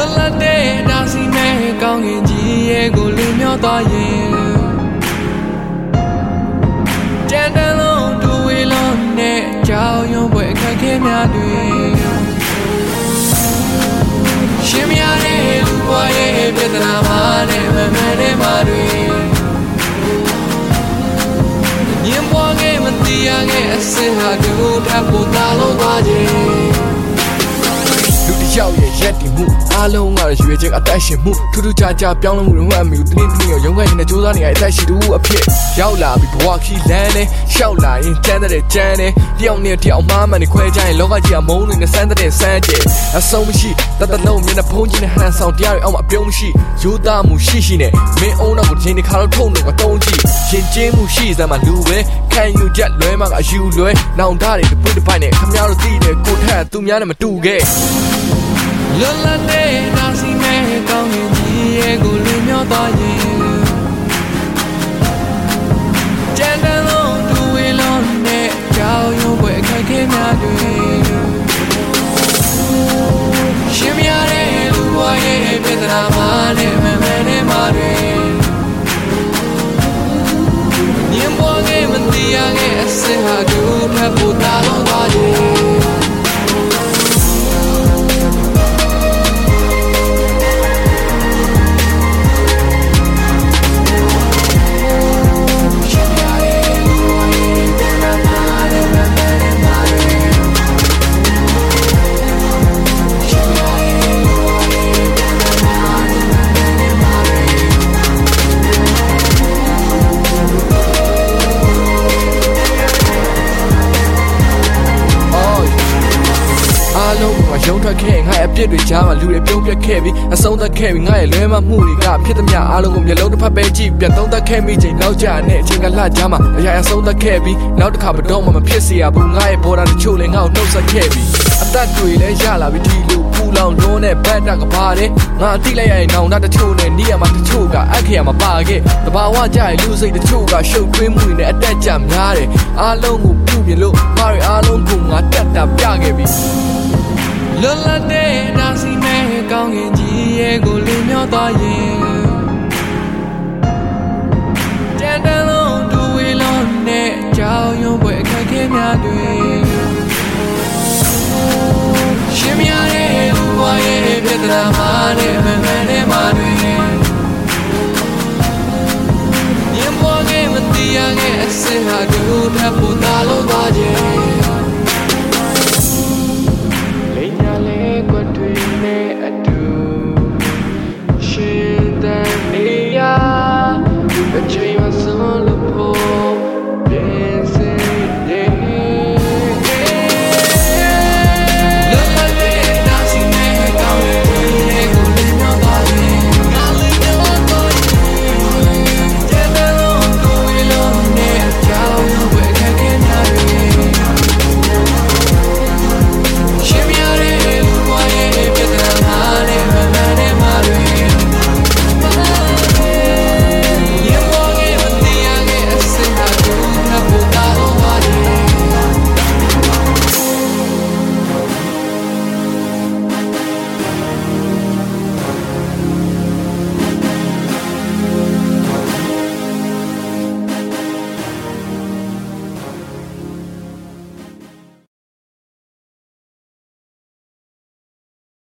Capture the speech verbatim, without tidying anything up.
Lola de nasi me kong in ji ye go lu myo twa yin Jan dan long tu we long ne chao yon pwe khak khe mya twe Shin mya de lu bwa ye pyatana ma ne ma man de ma twe Nyin bwa nge ma ti ya nge a sin ha du thap ko ta long twa jinလူတယောက်ရဲ့ရက်တည်မှုအားလုံးကတော့ရွေချက်အသက်ရှင်မှုထူးထူးခြားခြားပြောင်းလဲမှုတွေမှအမျိုးတင်းတင်းရောရုံးခိုင်းနေတဲ့ကြိုးစားနေရတဲ့အသက်ရှိသူအဖြစ်ရောက်လာပြီးဘဝခီလန်းနဲ့ရှောက်လာရင်ကျန်းတဲ့ကျန်းနဲ့တယောက်နဲ့တယောက်မှမှန်နဲ့ခွဲကြရင်လောကကြီးကမုန်းနေတဲ့စမ်းတဲ့စမ်းကျဲအဆုံးမရှိတတ်တလုံးမျက်နှာဖုံးကြီးနဲ့ဟန်ဆောင်တရားတွေအောက်မှာအပြုံးမရှိယူသားမှုရှိရှိနဲ့မင်းအုံတော့ကိုချင်းတစ်ခါတော့ထုံတော့တုံးကြည့်ရှင်ကျင်းမှုရှိစမ်းမှာလူပဲခံယူချက်လွဲမှာကအယူလွဲနောင်သားတွေတပွတ်တစ်ပိုက်နဲ့ခမရတို့သိတယ်ကိုထက်သူများနဲ့မတူခဲ့Lola de nasi me kong in ji ye go lu myo twa yin Jan dan long tu we long ne chao yon pwe khak khe mya twe Shin mya de lu bwa ye pyatana ma ne ma man de ma twe Nyin bwa nge ma ti ya nge a sin ha du thap ko ta long twa yinရုံးထွက်ခဲ့ငါရဲ့အပြစ်တွေကြားမှာလူတွေပြုံးပြတ်ခဲ့ပြီးအဆုံးသတ်ခဲ့ပြီးငါရဲ့လွဲမမှုတွေကဖြစ်သမျှအားလုံးကိုမျက်လုံးတစ်ဖက်ပဲကြည့်ပြန်သုံးသပ်ခဲ့မိချိန်နောက်ကျနဲ့အချိန်ကလှကြားမှာအရာအဆုံးသတ်ခဲ့ပြီးနောက်တစ်ခါမတော့မှမဖြစ်စေရဘူးငါရဲ့ဘော်ဒါတချို့လည်းငါ့ကိုနှုတ်ဆက်ခဲ့ပြီးအသက်တွေလည်းရလာပြီးဒီလိုပူလောင်လုံးနဲ့ဘတ်တကပါတယ်ငါအတိလိုက်ရရင်နောင်တတချို့နဲ့နီးရမှာတချို့ကအက်ခေရမှာပါခဲ့တဘာဝကြရင်လူစိတ်တချို့ကရှုပ်ထွေးမှုတွေနဲ့အတက်ကြများတယ်အားလုံးကိုပြုပြင်လို့ငါတွေအားလုံးကိုငါတက်တာပြခဲ့ပြီးLola de nasi me kong in ji ye go lu myo twa yin Jan dan long tu we long ne chao yon pwe khak khe mya twe Shin mya de lu bwa ye pyatana ma ne ma